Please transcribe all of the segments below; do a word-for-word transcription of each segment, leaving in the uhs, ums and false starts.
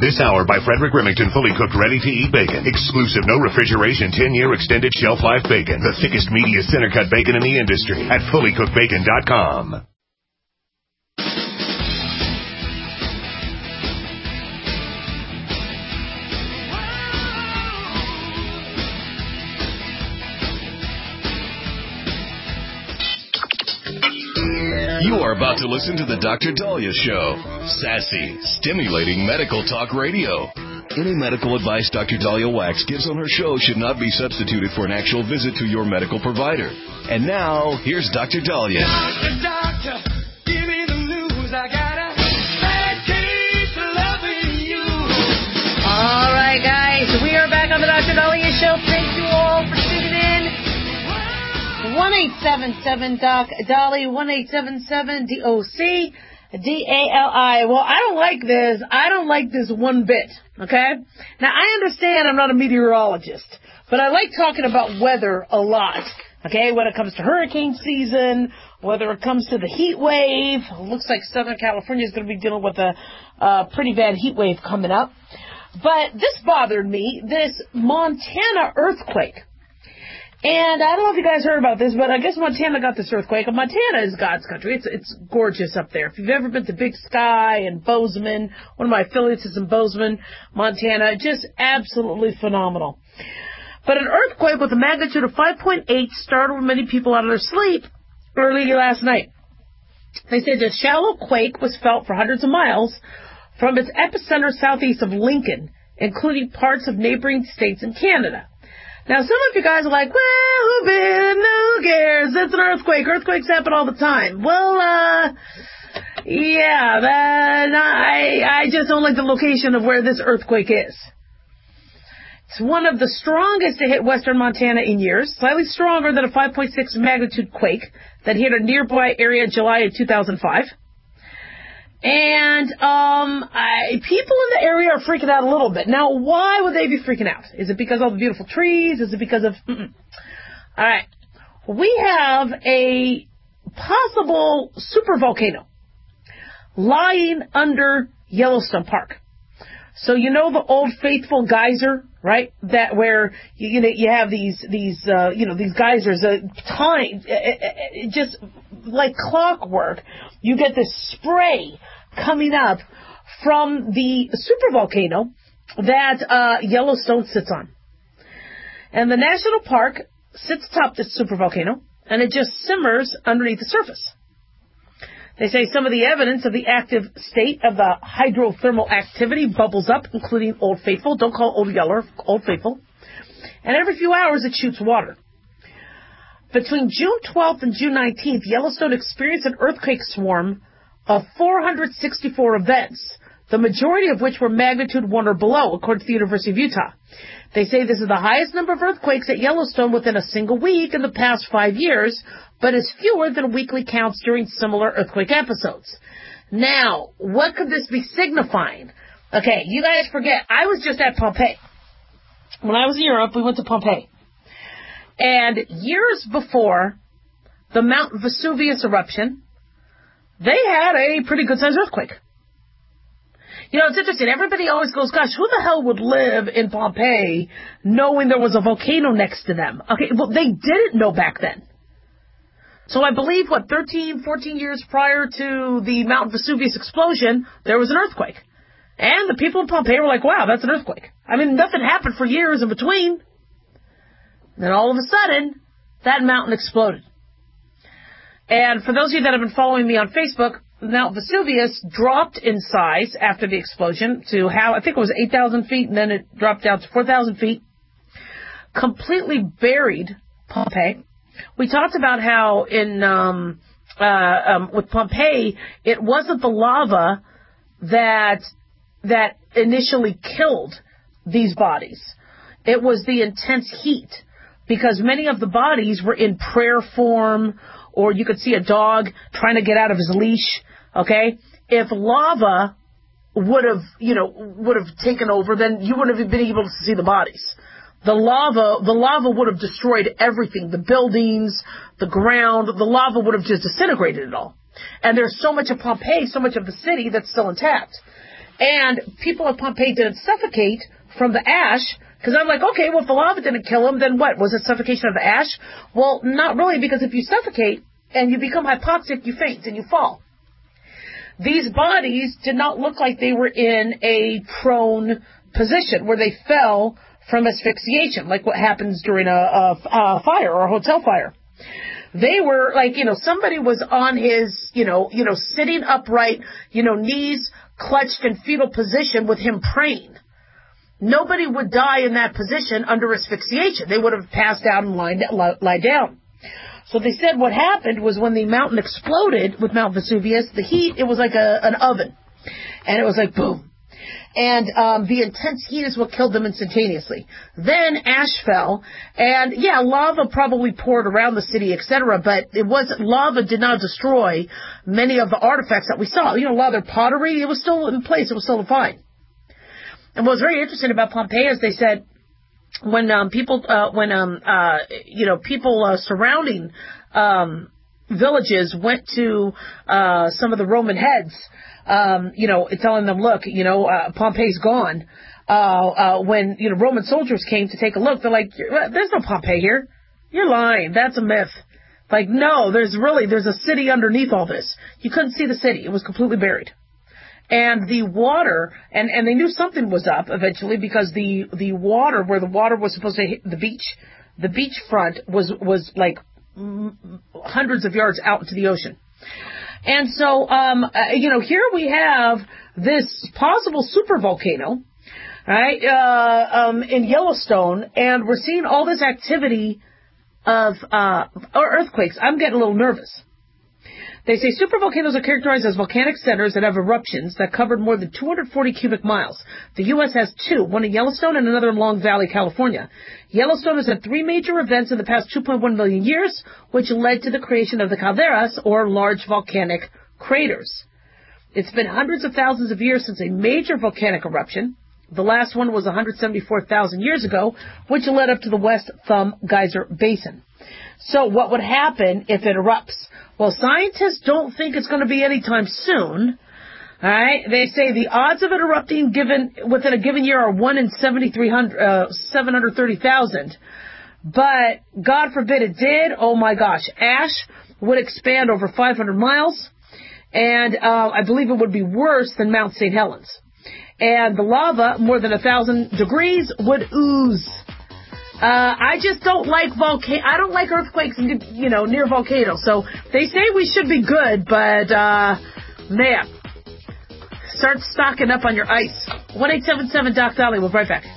This hour by Frederick Remington, fully cooked, ready-to-eat bacon. Exclusive, no refrigeration, ten-year extended shelf life bacon. The thickest, meatiest, center-cut bacon in the industry at fully cooked bacon dot com. You are about to listen to the Doctor Dahlia Show. Sassy, stimulating medical talk radio. Any medical advice Doctor Dahlia Wax gives on her show should not be substituted for an actual visit to your medical provider. And now, here's Doctor Dahlia. Doctor, doctor, give me the news. I got a bad case of loving you. All right, guys, we are back on the Doctor Dahlia Show. Thank you all for tuning in. one eight seven seven Doc Dolly, one eight seven seven D O C D A L I. Well, I don't like this. I don't like this one bit, okay? Now, I understand I'm not a meteorologist, but I like talking about weather a lot, okay? When it comes to hurricane season, whether it comes to the heat wave. It looks like Southern California is going to be dealing with a uh, pretty bad heat wave coming up. But this bothered me, this Montana earthquake. And I don't know if you guys heard about this, but I guess Montana got this earthquake. And Montana is God's country. It's it's gorgeous up there. If you've ever been to Big Sky and Bozeman, one of my affiliates is in Bozeman, Montana, just absolutely phenomenal. But an earthquake with a magnitude of five point eight startled many people out of their sleep early last night. They said the shallow quake was felt for hundreds of miles from its epicenter southeast of Lincoln, including parts of neighboring states and Canada. Now, some of you guys are like, well, who been? Who cares? It's an earthquake. Earthquakes happen all the time. Well, uh, yeah, that, I, I just don't like the location of where this earthquake is. It's one of the strongest to hit western Montana in years, slightly stronger than a five point six magnitude quake that hit a nearby area in July of two thousand five. And um, I, people in the area are freaking out a little bit. Now, why would they be freaking out? Is it because of all the beautiful trees? Is it because of... Mm-mm. All right. We have a possible supervolcano lying under Yellowstone Park. So you know the Old Faithful geyser, right? That where you, you know you have these these uh, you know these geysers, uh, time uh, uh, just like clockwork. You get this spray coming up from the supervolcano that uh, Yellowstone sits on, and the national park sits atop this supervolcano, and it just simmers underneath the surface. They say some of the evidence of the active state of the hydrothermal activity bubbles up, including Old Faithful. Don't call Old Yeller, Old Faithful. And every few hours it shoots water. Between June twelfth and June nineteenth, Yellowstone experienced an earthquake swarm of four hundred sixty-four events, the majority of which were magnitude one or below, according to the University of Utah. They say this is the highest number of earthquakes at Yellowstone within a single week in the past five years, but is fewer than weekly counts during similar earthquake episodes. Now, what could this be signifying? Okay, you guys forget, I was just at Pompeii. When I was in Europe, we went to Pompeii. And years before the Mount Vesuvius eruption, they had a pretty good-sized earthquake. You know, it's interesting. Everybody always goes, gosh, who the hell would live in Pompeii knowing there was a volcano next to them? Okay, well, they didn't know back then. So I believe, what, thirteen, fourteen years prior to the Mount Vesuvius explosion, there was an earthquake. And the people in Pompeii were like, wow, that's an earthquake. I mean, nothing happened for years in between. Then all of a sudden, that mountain exploded. And for those of you that have been following me on Facebook, Mount Vesuvius dropped in size after the explosion to how, I think it was eight thousand feet, and then it dropped down to four thousand feet. Completely buried Pompeii. We talked about how in um, uh, um, with Pompeii, it wasn't the lava that that initially killed these bodies. It was the intense heat, because many of the bodies were in prayer form, or you could see a dog trying to get out of his leash. Okay, if lava would have, you know, would have taken over, then you wouldn't have been able to see the bodies. The lava, the lava would have destroyed everything, the buildings, the ground. The lava would have just disintegrated it all. And there's so much of Pompeii, so much of the city that's still intact. And people at Pompeii didn't suffocate from the ash, because I'm like, okay, well, if the lava didn't kill them, then what? Was it suffocation of the ash? Well, not really, because if you suffocate and you become hypoxic, you faint and you fall. These bodies did not look like they were in a prone position where they fell from asphyxiation, like what happens during a, a, a fire or a hotel fire. They were like, you know, somebody was on his, you know, you know, sitting upright, you know, knees clutched in fetal position with him praying. Nobody would die in that position under asphyxiation. They would have passed out and lied, lie down. So they said what happened was when the mountain exploded with Mount Vesuvius, the heat, it was like a, an oven. And it was like boom. And um, the intense heat is what killed them instantaneously. Then ash fell, and yeah, lava probably poured around the city, et cetera. But it wasn't lava did not destroy many of the artifacts that we saw. You know, a lot of their pottery, it was still in place. It was still fine. And what was very interesting about Pompeii is they said when um, people, uh, when um, uh, you know, people uh, surrounding um, villages went to uh, some of the Roman heads. Um, you know, telling them, look, you know, uh, Pompeii's gone. Uh, uh, when, you know, Roman soldiers came to take a look, they're like, there's no Pompeii here. You're lying. That's a myth. Like, no, there's really, there's a city underneath all this. You couldn't see the city. It was completely buried. And the water, and, and they knew something was up eventually because the, the water, where the water was supposed to hit the beach, the beach front was, was like hundreds of yards out into the ocean. And so, um, uh, you know, here we have this possible supervolcano, right, uh, um, in Yellowstone, and we're seeing all this activity of uh, earthquakes. I'm getting a little nervous. They say supervolcanoes are characterized as volcanic centers that have eruptions that covered more than two hundred forty cubic miles. The U S has two, one in Yellowstone and another in Long Valley, California. Yellowstone has had three major events in the past two point one million years, which led to the creation of the calderas, or large volcanic craters. It's been hundreds of thousands of years since a major volcanic eruption. The last one was one hundred seventy-four thousand years ago, which led up to the West Thumb Geyser Basin. So what would happen if it erupts? Well, scientists don't think it's going to be anytime soon. All right, they say the odds of it erupting given within a given year are one in seventy-three hundred, uh, seven hundred thirty thousand. But God forbid it did. Oh my gosh, ash would expand over five hundred miles, and uh, I believe it would be worse than Mount Saint Helens. And the lava, more than a thousand degrees, would ooze. Uh, I just don't like volcano. I don't like earthquakes, you know, near volcanoes. So they say we should be good, but uh, man, start stocking up on your ice. one eight seven seven Doc Dolly. We'll be right back.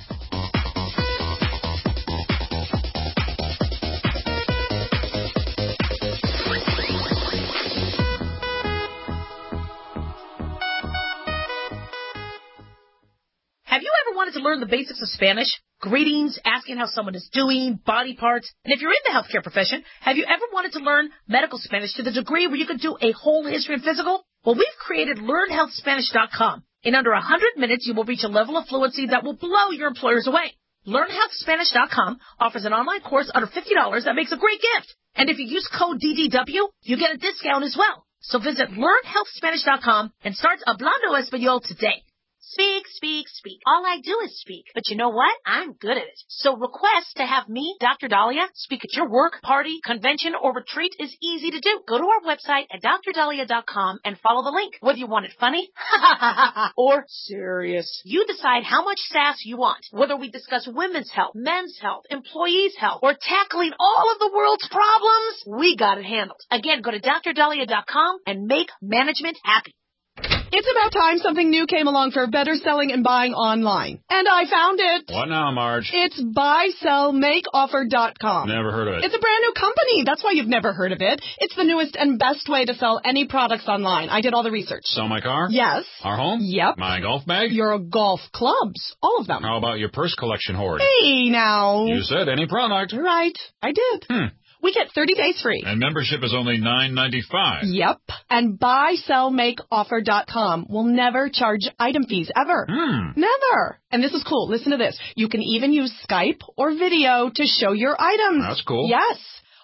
Have you ever wanted to learn the basics of Spanish? Greetings, asking how someone is doing, body parts. And if you're in the healthcare profession, have you ever wanted to learn medical Spanish to the degree where you could do a whole history and physical? Well, we've created learn health spanish dot com. In under one hundred minutes, you will reach a level of fluency that will blow your employers away. learn health spanish dot com offers an online course under fifty dollars that makes a great gift. And if you use code D D W, you get a discount as well. So visit learn health spanish dot com and start hablando español today. Speak, speak, speak. All I do is speak. But you know what? I'm good at it. So request to have me, Doctor Dahlia, speak at your work, party, convention, or retreat is easy to do. Go to our website at dr dahlia dot com and follow the link. Whether you want it funny or serious, you decide how much sass you want. Whether we discuss women's health, men's health, employees' health, or tackling all of the world's problems, we got it handled. Again, go to dr dahlia dot com and make management happy. It's about time something new came along for better selling and buying online. And I found it. What now, Marge? It's buy sell make offer dot com. Never heard of it. It's a brand new company. That's why you've never heard of it. It's the newest and best way to sell any products online. I did all the research. Sell my car? Yes. Our home? Yep. My golf bag? Your golf clubs. All of them. How about your purse collection hoard? Hey, now. You said any product. Right. I did. Hmm. We get thirty days free. And membership is only nine ninety-five. Yep. And buy sell make offer dot com will never charge item fees, ever. Hmm. Never. And this is cool. Listen to this. You can even use Skype or video to show your items. That's cool. Yes.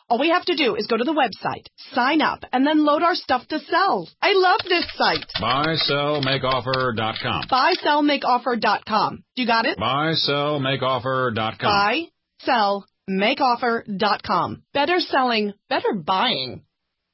All we have to do is go to the website, sign up, and then load our stuff to sell. I love this site. buy sell make offer dot com. buy sell make offer dot com. You got it? buy sell make offer dot com. buy sell make offer dot com. Better selling, better buying.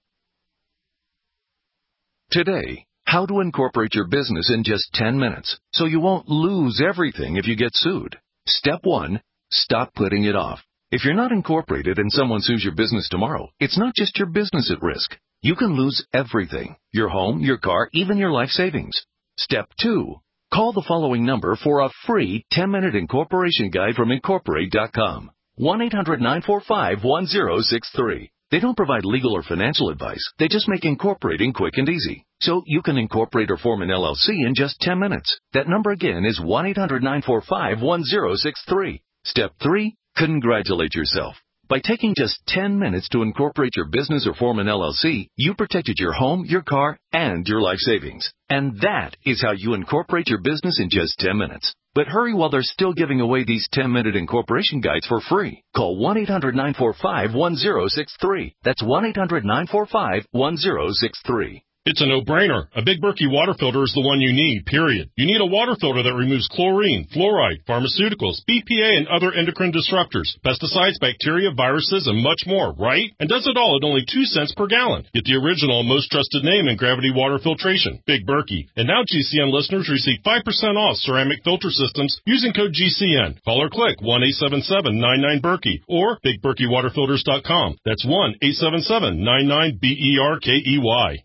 Today, how to incorporate your business in just ten minutes so you won't lose everything if you get sued. Step one, stop putting it off. If you're not incorporated and someone sues your business tomorrow, it's not just your business at risk. You can lose everything, your home, your car, even your life savings. Step two, call the following number for a free ten-minute incorporation guide from incorporate dot com. one eight hundred nine four five one zero six three. They don't provide legal or financial advice. They just make incorporating quick and easy. So you can incorporate or form an L L C in just ten minutes. That number again is one eight hundred nine four five one zero six three. Step three, congratulate yourself. By taking just ten minutes to incorporate your business or form an L L C, you protected your home, your car, and your life savings. And that is how you incorporate your business in just ten minutes. But hurry while they're still giving away these ten-minute incorporation guides for free. Call one eight hundred nine four five one zero six three. That's one eight hundred nine four five one zero six three. It's a no-brainer. A Big Berkey water filter is the one you need, period. You need a water filter that removes chlorine, fluoride, pharmaceuticals, B P A, and other endocrine disruptors, pesticides, bacteria, viruses, and much more, right? And does it all at only two cents per gallon. Get the original and most trusted name in gravity water filtration, Big Berkey. And now G C N listeners receive five percent off ceramic filter systems using code G C N. Call or click one eight seven seven nine nine Berkey or big berkey water filters dot com. That's one eight seven seven nine nine B E R K E Y.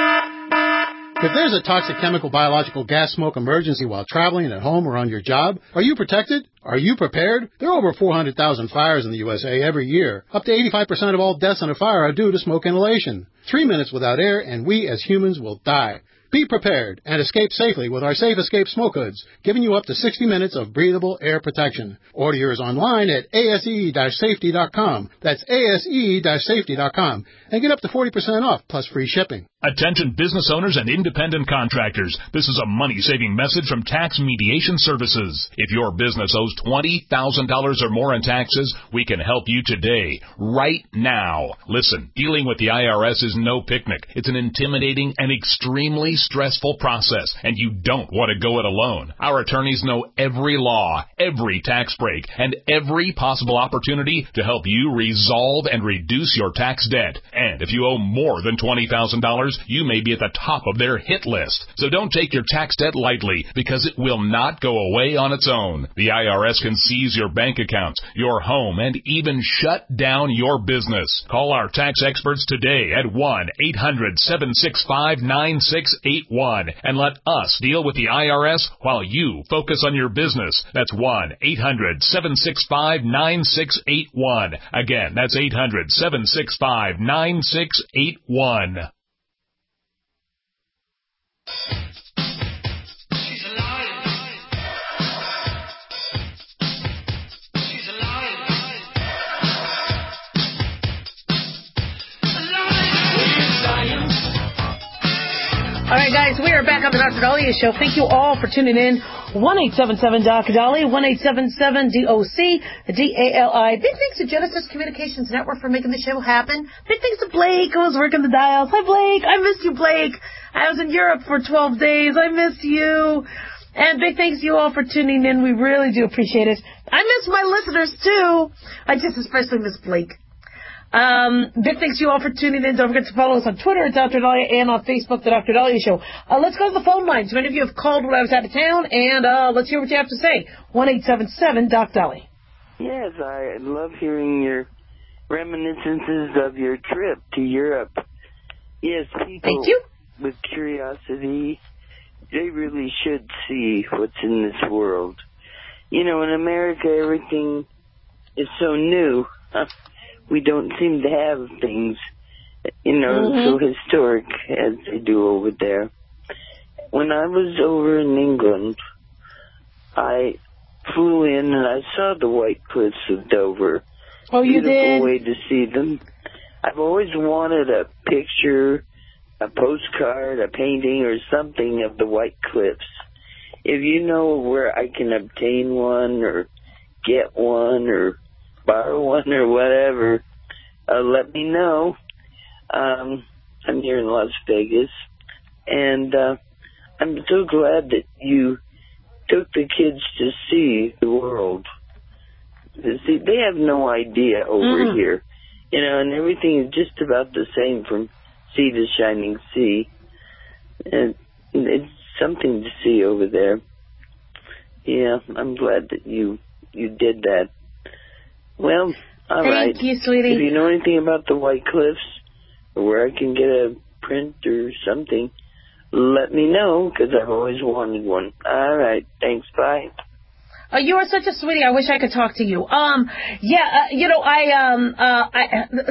If there's a toxic chemical, biological, gas, smoke emergency while traveling at home or on your job, are you protected? Are you prepared? There are over four hundred thousand fires in the U S A every year. Up to eighty-five percent of all deaths in a fire are due to smoke inhalation. Three minutes without air and we as humans will die. Be prepared and escape safely with our Safe Escape Smoke Hoods, giving you up to sixty minutes of breathable air protection. Order yours online at A S E safety dot com. That's A S E safety dot com. And get up to forty percent off plus free shipping. Attention business owners and independent contractors. This is a money-saving message from Tax Mediation Services. If your business owes twenty thousand dollars or more in taxes, we can help you today, right now. Listen, dealing with the I R S is no picnic. It's an intimidating and extremely stressful process, and you don't want to go it alone. Our attorneys know every law, every tax break, and every possible opportunity to help you resolve and reduce your tax debt. And if you owe more than twenty thousand dollars, you may be at the top of their hit list. So don't take your tax debt lightly, because it will not go away on its own. The I R S can seize your bank accounts, your home, and even shut down your business. Call our tax experts today at one eight hundred seven six five nine six eight one and let us deal with the I R S while you focus on your business. That's one eight hundred seven six five nine six eight one. Again, that's eight hundred seven six five nine six eight one. She's alive. She's alive. All right, guys, we are back on the Doctor Dahlia Show. Thank you all for tuning in. one eight seven seven Doctor Dahlia, one eight seven seven D O C D A L I. Big thanks to Genesis Communications Network for making the show happen. Big thanks to Blake, who was working the dials. Hi, Blake. I missed you, Blake. I was in Europe for twelve days. I miss you. And big thanks to you all for tuning in. We really do appreciate it. I miss my listeners, too. I just especially miss Blake. Um, big thanks to you all for tuning in. Don't forget to follow us on Twitter at Doctor Dahlia and on Facebook, The Doctor Dahlia Show. Uh, let's go to the phone lines. Many of you have called when I was out of town, and uh, let's hear what you have to say. one eight seven seven Doc Dahlia. Yes, I love hearing your reminiscences of your trip to Europe. Yes, people Thank you. with curiosity, they really should see what's in this world. You know, in America, everything is so new. We don't seem to have things, you know, Mm-hmm. so historic as they do over there. When I was over in England, I flew in and I saw the White Cliffs of Dover. Oh, you Beautiful did? way to see them. I've always wanted a picture, a postcard, a painting, or something of the White Cliffs. If you know where I can obtain one or get one or borrow one or whatever, uh, let me know. Um, I'm here in Las Vegas, and uh, I'm so glad that you took the kids to see the world. See, they have no idea over Mm-mm. here, you know, and everything is just about the same from sea to shining sea, and it's something to see over there. Yeah, I'm glad that you you did that. Well, all Thank right. you, sweetie. If you know anything about the White Cliffs, or where I can get a print or something, let me know, because I've always wanted one. All right, thanks, bye. Oh, you are such a sweetie. I wish I could talk to you. Um, yeah, uh, you know, I um, uh, I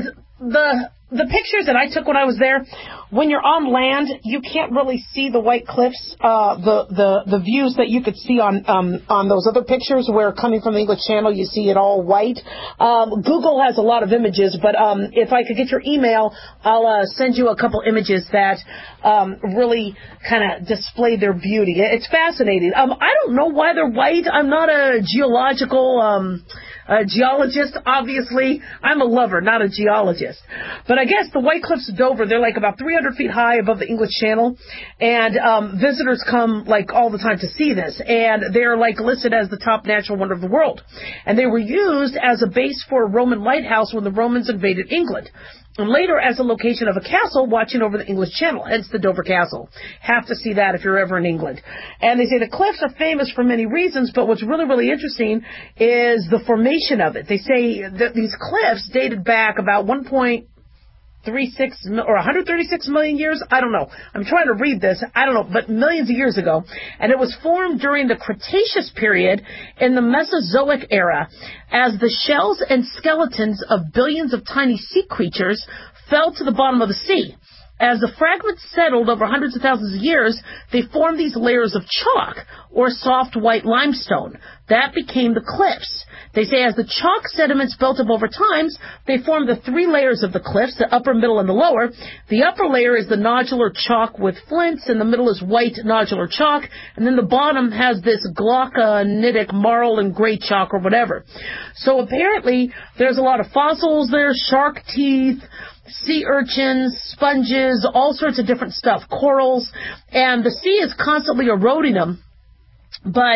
the the pictures that I took when I was there. When you're on land, you can't really see the White Cliffs, uh, the the the views that you could see on um on those other pictures. Where coming from the English Channel, you see it all white. Um, Google has a lot of images, but um, if I could get your email, I'll uh, send you a couple images that um really kind of display their beauty. It's fascinating. Um, I don't know why they're white. I'm not a geological um. A geologist, obviously. I'm a lover, not a geologist. But I guess the White Cliffs of Dover, they're like about three hundred feet high above the English Channel. And um, visitors come like all the time to see this. And they're like listed as the top natural wonder of the world. And they were used as a base for a Roman lighthouse when the Romans invaded England. And later as a location of a castle watching over the English Channel, hence the Dover Castle. Have to see that if you're ever in England. And they say the cliffs are famous for many reasons, but what's really, really interesting is the formation of it. They say that these cliffs dated back about one point three six or one hundred thirty-six million years. I don't know. I'm trying to read this. I don't know, but millions of years ago. And it was formed during the Cretaceous period in the Mesozoic era as the shells and skeletons of billions of tiny sea creatures fell to the bottom of the sea. As the fragments settled over hundreds of thousands of years, they formed these layers of chalk or soft white limestone. That became the cliffs. They say as the chalk sediments built up over time, they formed the three layers of the cliffs, the upper, middle, and the lower. The upper layer is the nodular chalk with flints, and the middle is white nodular chalk, and then the bottom has this glauconitic marl and gray chalk or whatever. So apparently there's a lot of fossils there, shark teeth, sea urchins, sponges, all sorts of different stuff, corals, and the sea is constantly eroding them. But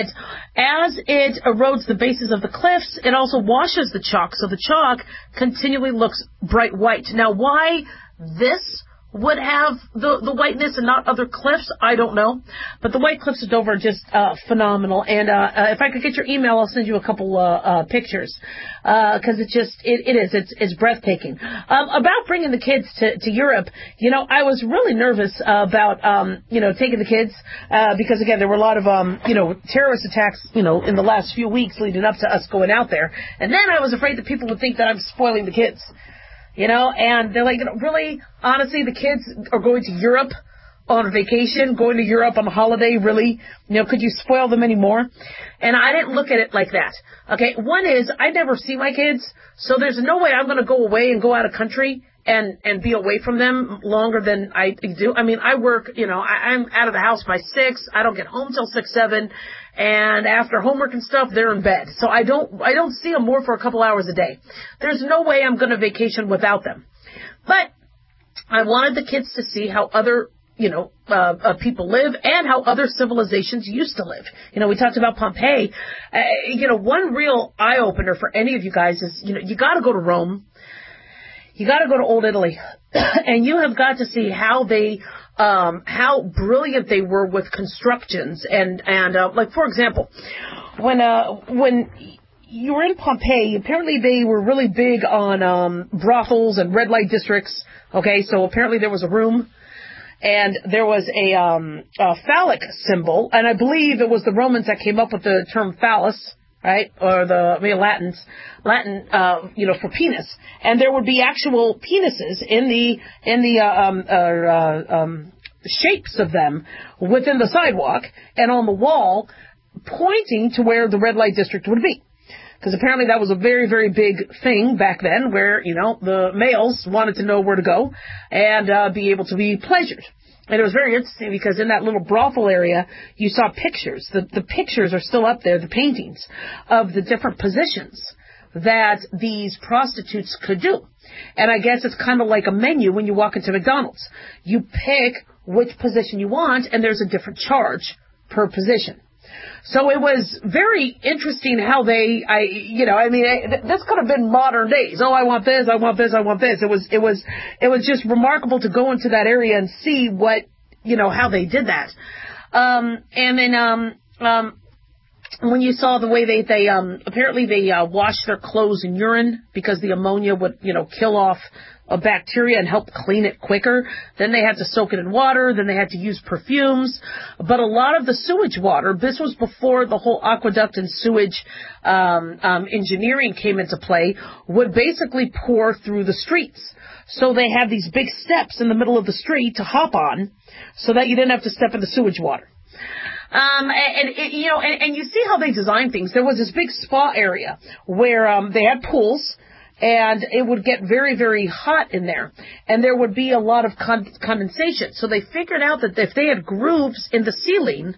as it erodes the bases of the cliffs, it also washes the chalk, so the chalk continually looks bright white. Now, why this would have the, the whiteness and not other cliffs, I don't know. But the White Cliffs of Dover are just uh, phenomenal. And uh, uh, if I could get your email, I'll send you a couple uh, uh, pictures. Because uh, it's just, it, it is, it's, it's breathtaking. Um, about bringing the kids to, to Europe, you know, I was really nervous uh, about, um, you know, taking the kids. Uh, because, again, there were a lot of, um, you know, terrorist attacks, you know, in the last few weeks leading up to us going out there. And then I was afraid that people would think that I'm spoiling the kids. You know, and they're like, really, honestly, the kids are going to Europe on vacation, going to Europe on a holiday, really? You know, could you spoil them anymore? And I didn't look at it like that. Okay, one is, I never see my kids, so there's no way I'm going to go away and go out of country and, and be away from them longer than I do. I mean, I work, you know, I, I'm out of the house by six, I don't get home till six, seven, and after homework and stuff, they're in bed. So I don't, I don't see them more for a couple hours a day. There's no way I'm going to vacation without them. But I wanted the kids to see how other, you know, uh, uh, people live and how other civilizations used to live. You know, we talked about Pompeii. Uh, you know, one real eye-opener for any of you guys is, you know, you got to go to Rome. You got to go to Old Italy. And you have got to see how they, um, how brilliant they were with constructions. And, and uh, like, for example, when, uh, when you were in Pompeii, apparently they were really big on um, brothels and red light districts. Okay, so apparently there was a room. And there was a, um, a phallic symbol, and I believe it was the Romans that came up with the term phallus, right? Or the I mean, Latins, Latin, uh, you know, for penis. And there would be actual penises in the in the uh, um, uh, um, shapes of them within the sidewalk and on the wall, pointing to where the red light district would be. Because apparently that was a very, very big thing back then where, you know, the males wanted to know where to go and uh, be able to be pleasured. And it was very interesting because in that little brothel area, you saw pictures. The, the pictures are still up there, the paintings of the different positions that these prostitutes could do. And I guess it's kind of like a menu when you walk into McDonald's. You pick which position you want, and there's a different charge per position. So it was very interesting how they, I, you know, I mean, this could have been modern days. Oh, I want this, I want this, I want this. It was, it was, it was just remarkable to go into that area and see what, you know, how they did that. Um, and then, um, um, when you saw the way they, they, um, apparently they, uh, washed their clothes in urine because the ammonia would, you know, kill off a bacteria and help clean it quicker. Then they had to soak it in water. Then they had to use perfumes. But a lot of the sewage water, this was before the whole aqueduct and sewage um, um, engineering came into play, would basically pour through the streets. So they had these big steps in the middle of the street to hop on so that you didn't have to step in the sewage water. Um, and, and, you know, and, and you see how they design things. There was this big spa area where um, they had pools, and it would get very, very hot in there. And there would be a lot of con- condensation. So they figured out that if they had grooves in the ceiling,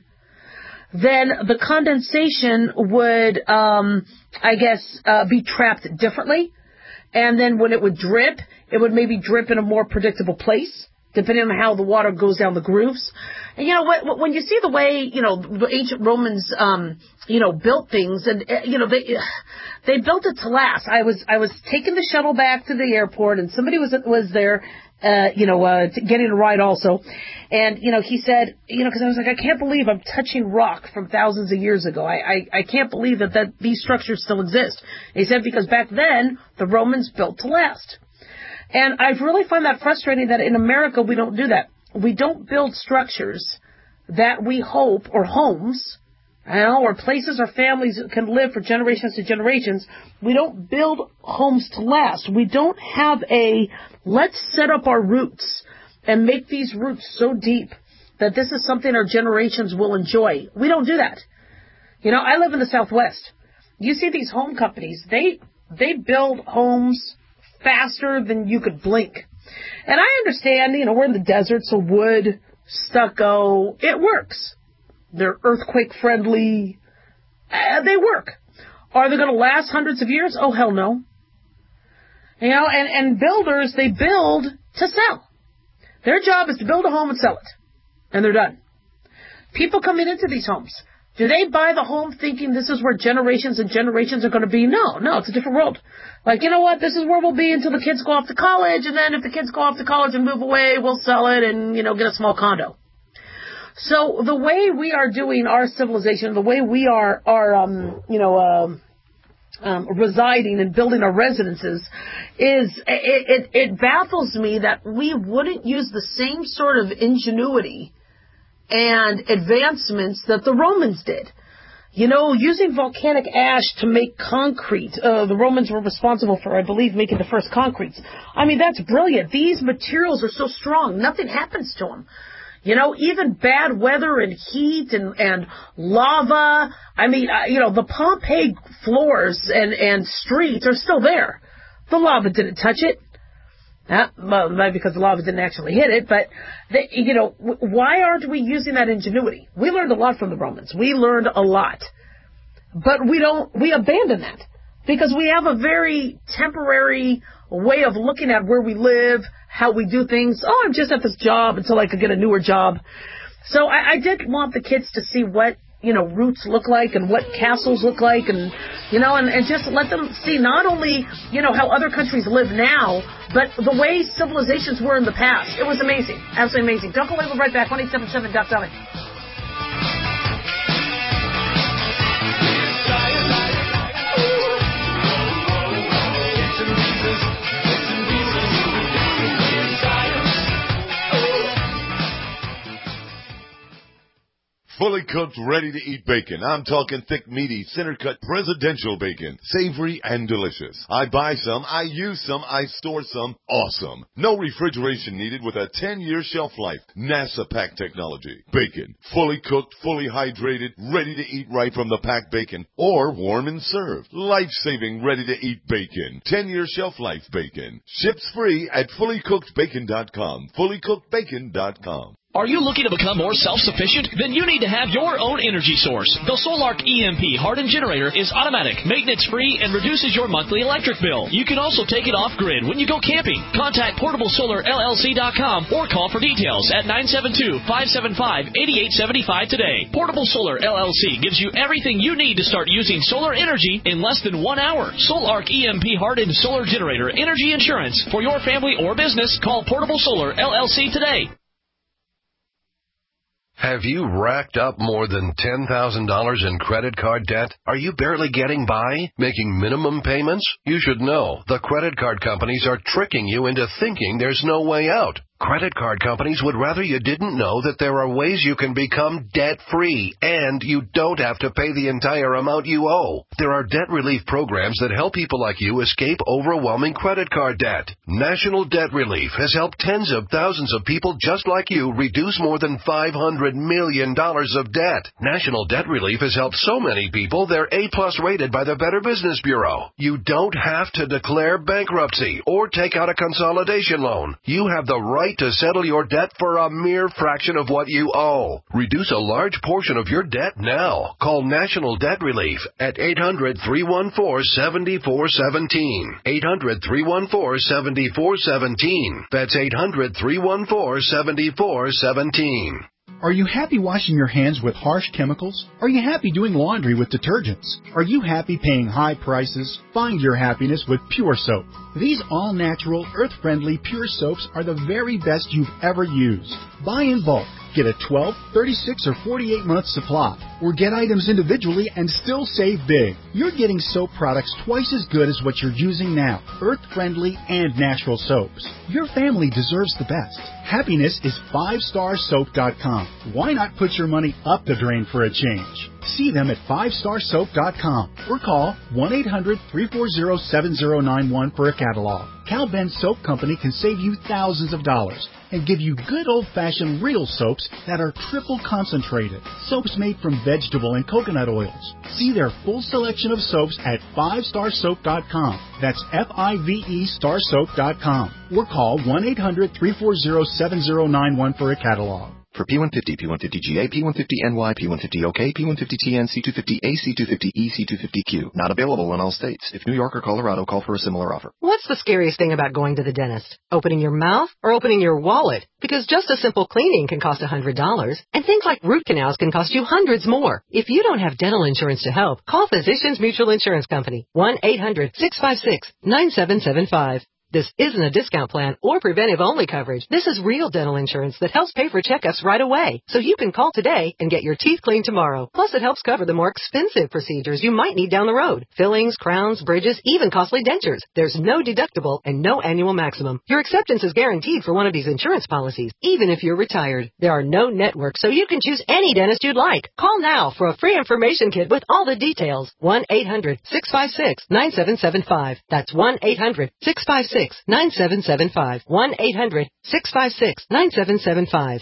then the condensation would, um, I guess, uh, be trapped differently. And then when it would drip, it would maybe drip in a more predictable place, depending on how the water goes down the grooves. And, you know, what, when you see the way, you know, the ancient Romans, um, you know, built things, and, you know, they they built it to last. I was I was taking the shuttle back to the airport, and somebody was was there, uh, you know, uh, getting a ride also. And, you know, he said, you know, because I was like, I can't believe I'm touching rock from thousands of years ago. I, I, I can't believe that, that these structures still exist. And he said, because back then, the Romans built to last. And I really find that frustrating that in America we don't do that. We don't build structures that we hope, or homes, you know, or places our families can live for generations to generations. We don't build homes to last. We don't have a, let's set up our roots and make these roots so deep that this is something our generations will enjoy. We don't do that. You know, I live in the Southwest. You see these home companies, they they build homes faster than you could blink. And I understand, you know, we're in the desert, so wood, stucco, it works. They're earthquake friendly. Uh, they work. Are they going to last hundreds of years? Oh, hell no. You know, and, and builders, they build to sell. Their job is to build a home and sell it. And they're done. People coming into these homes, do they buy the home thinking this is where generations and generations are going to be? No, no, it's a different world. Like, you know what, this is where we'll be until the kids go off to college, and then if the kids go off to college and move away, we'll sell it and, you know, get a small condo. So the way we are doing our civilization, the way we are, are um, you know, um, um, residing and building our residences is, it, it, it baffles me that we wouldn't use the same sort of ingenuity and advancements that the Romans did. You know, using volcanic ash to make concrete. Uh, the Romans were responsible for, I believe, making the first concretes. I mean, that's brilliant. These materials are so strong. Nothing happens to them. You know, even bad weather and heat and, and lava. I mean, uh, you know, the Pompeii floors and, and streets are still there. The lava didn't touch it. Uh, well, maybe because the lava didn't actually hit it, but, they, you know, w- why aren't we using that ingenuity? We learned a lot from the Romans. We learned a lot. But we don't, we abandon that because we have a very temporary way of looking at where we live, how we do things. Oh, I'm just at this job until I could get a newer job. So I, I did want the kids to see what, you know, roots look like and what castles look like and, you know, and, and just let them see not only, you know, how other countries live now, but the way civilizations were in the past. It was amazing. Absolutely amazing. Don't go away. We'll be right back. one eight seven seven Doc Dolly. Fully cooked, ready-to-eat bacon. I'm talking thick, meaty, center-cut presidential bacon. Savory and delicious. I buy some, I use some, I store some. Awesome. No refrigeration needed with a ten-year shelf life. NASA pack technology. Bacon. Fully cooked, fully hydrated, ready to eat right from the packed bacon. Or warm and served. Life-saving, ready-to-eat bacon. ten-year shelf life bacon. Ships free at fully cooked bacon dot com. fully cooked bacon dot com. Are you looking to become more self-sufficient? Then you need to have your own energy source. The Solark E M P hardened generator is automatic, maintenance-free, and reduces your monthly electric bill. You can also take it off-grid when you go camping. Contact portable solar L L C dot com or call for details at nine seven two, five seven five, eight eight seven five today. Portable Solar L L C gives you everything you need to start using solar energy in less than one hour. Solark E M P hardened solar generator energy insurance for your family or business. Call Portable Solar L L C today. Have you racked up more than ten thousand dollars in credit card debt? Are you barely getting by, making minimum payments? You should know the credit card companies are tricking you into thinking there's no way out. Credit card companies would rather you didn't know that there are ways you can become debt-free, and you don't have to pay the entire amount you owe. There are debt relief programs that help people like you escape overwhelming credit card debt. National Debt Relief has helped tens of thousands of people just like you reduce more than five hundred million dollars of debt. National Debt Relief has helped so many people they're A-plus rated by the Better Business Bureau. You don't have to declare bankruptcy or take out a consolidation loan. You have the right to settle your debt for a mere fraction of what you owe. Reduce a large portion of your debt now. Call National Debt Relief at eight hundred, three one four, seven four one seven. eight hundred, three one four, seven four one seven. That's eight hundred, three one four, seven four one seven. Are you happy washing your hands with harsh chemicals? Are you happy doing laundry with detergents? Are you happy paying high prices? Find your happiness with Pure Soap. These all-natural, earth-friendly Pure Soaps are the very best you've ever used. Buy in bulk. Get a twelve, thirty-six, or forty-eight month supply, or get items individually and still save big. You're getting soap products twice as good as what you're using now, earth-friendly and natural soaps. Your family deserves the best. Happiness is five star soap dot com. Why not put your money up the drain for a change? See them at five star soap dot com or call one eight hundred, three four zero, seven zero nine one for a catalog. Cal Ben Soap Company can save you thousands of dollars and give you good old-fashioned real soaps that are triple concentrated. Soaps made from vegetable and coconut oils. See their full selection of soaps at five star soap dot com. That's F I V E star soap dot com. Or call one eight hundred, three four zero, seven zero nine one for a catalog. For P one fifty, P one fifty G A, P one fifty N Y, P one fifty O K, P one fifty T N, C two fifty A, C two fifty E, C two fifty Q. Not available in all states. If New York or Colorado, call for a similar offer. What's the scariest thing about going to the dentist? Opening your mouth or opening your wallet? Because just a simple cleaning can cost one hundred dollars, and things like root canals can cost you hundreds more. If you don't have dental insurance to help, call Physicians Mutual Insurance Company, one eight hundred, six five six, nine seven seven five. This isn't a discount plan or preventive-only coverage. This is real dental insurance that helps pay for checkups right away, so you can call today and get your teeth cleaned tomorrow. Plus, it helps cover the more expensive procedures you might need down the road. Fillings, crowns, bridges, even costly dentures. There's no deductible and no annual maximum. Your acceptance is guaranteed for one of these insurance policies, even if you're retired. There are no networks, so you can choose any dentist you'd like. Call now for a free information kit with all the details. one eight hundred, six five six, nine seven seven five. That's one eight hundred, six five six, nine seven seven five. one eight hundred, six five six, nine seven seven five.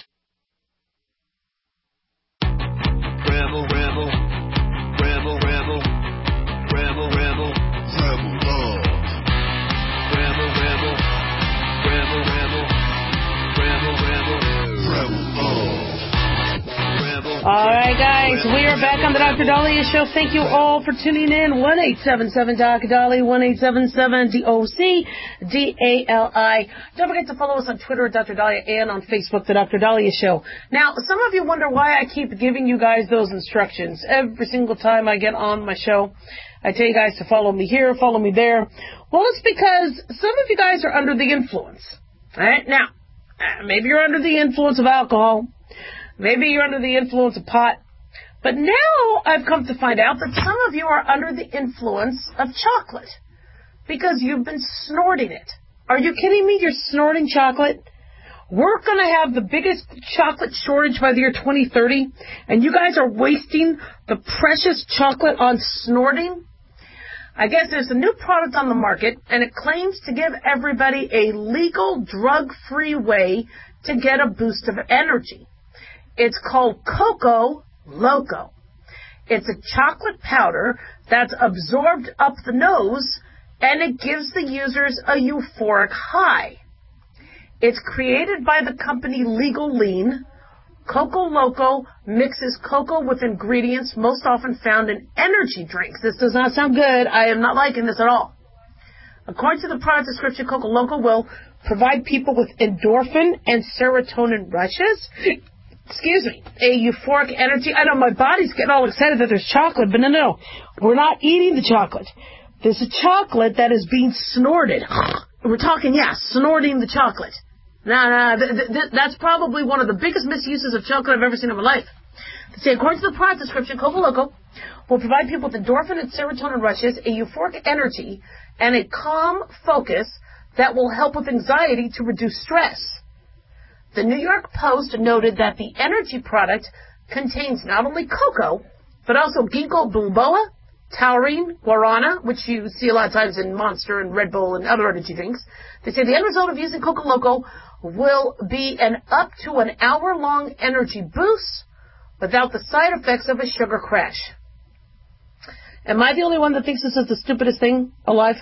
Rebel, rebel, rebel, rebel, rebel, rebel, rebel love. Rebel, rebel, rebel, rebel, rebel, rebel, rebel love. All right, guys, we are back on the Doctor Dahlia Show. Thank you all for tuning in. one eight seven seven Doc Dali, one eight seven seven D O C D A L I. Don't forget to follow us on Twitter at Doctor Dahlia and on Facebook, the Doctor Dahlia Show. Now, some of you wonder why I keep giving you guys those instructions. Every single time I get on my show, I tell you guys to follow me here, follow me there. Well, it's because some of you guys are under the influence. All right? Now, maybe you're under the influence of alcohol. Maybe you're under the influence of pot. But now I've come to find out that some of you are under the influence of chocolate because you've been snorting it. Are you kidding me? You're snorting chocolate? We're going to have the biggest chocolate shortage by the year twenty thirty, and you guys are wasting the precious chocolate on snorting? I guess there's a new product on the market, and it claims to give everybody a legal, drug-free way to get a boost of energy. It's called Coco Loco. It's a chocolate powder that's absorbed up the nose, and it gives the users a euphoric high. It's created by the company Legal Lean, Coco Loco mixes cocoa with ingredients most often found in energy drinks. This does not sound good. I am not liking this at all. According to the product description, Coco Loco will provide people with endorphin and serotonin rushes. Excuse me, a euphoric energy. I know my body's getting all excited that there's chocolate, but no, no, no. We're not eating the chocolate. There's a chocolate that is being snorted. We're talking, yeah, snorting the chocolate. No, no, th- th- th- that's probably one of the biggest misuses of chocolate I've ever seen in my life. They say, according to the product description, Coco Loco will provide people with endorphin and serotonin rushes, a euphoric energy, and a calm focus that will help with anxiety to reduce stress. The New York Post noted that the energy product contains not only cocoa, but also ginkgo biloba, taurine, guarana, which you see a lot of times in Monster and Red Bull and other energy drinks. They say the end result of using Coco Loco will be an up to an hour-long energy boost without the side effects of a sugar crash. Am I the only one that thinks this is the stupidest thing alive?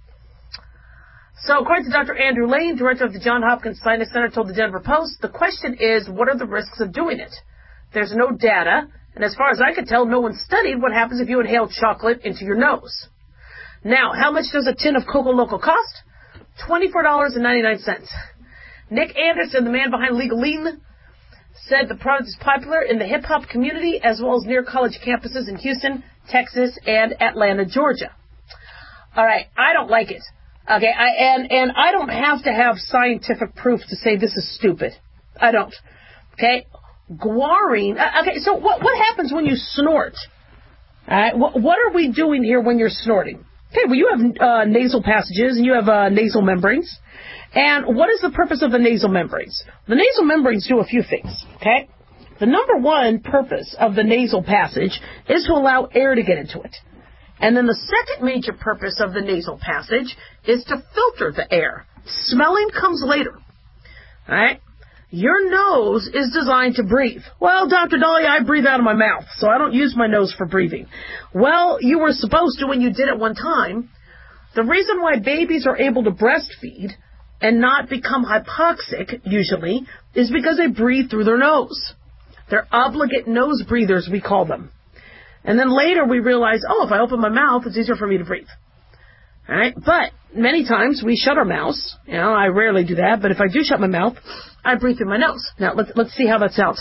So according to Doctor Andrew Lane, director of the Johns Hopkins Sinus Center, told the Denver Post, the question is, what are the risks of doing it? There's no data, and as far as I could tell, no one studied what happens if you inhale chocolate into your nose. Now, how much does a tin of Coco Loco cost? twenty-four dollars and ninety-nine cents. Nick Anderson, the man behind Legal Lean, said the product is popular in the hip-hop community as well as near college campuses in Houston, Texas, and Atlanta, Georgia. All right, I don't like it. Okay, I, and, and I don't have to have scientific proof to say this is stupid. I don't. Okay? Guarine. Uh, okay, so what, what happens when you snort? All right, what, what are we doing here when you're snorting? Okay, well, you have uh, nasal passages and you have uh, nasal membranes. And what is the purpose of the nasal membranes? The nasal membranes do a few things, okay? The number one purpose of the nasal passage is to allow air to get into it. And then the second major purpose of the nasal passage is to filter the air. Smelling comes later, all right? Your nose is designed to breathe. Well, Doctor Dahlia, I breathe out of my mouth, so I don't use my nose for breathing. Well, you were supposed to when you did it one time. The reason why babies are able to breastfeed and not become hypoxic, usually, is because they breathe through their nose. They're obligate nose breathers, we call them. And then later we realize, oh, if I open my mouth, it's easier for me to breathe. All right? But many times we shut our mouths. You know, I rarely do that, but if I do shut my mouth, I breathe through my nose. Now, let's, let's see how that sounds.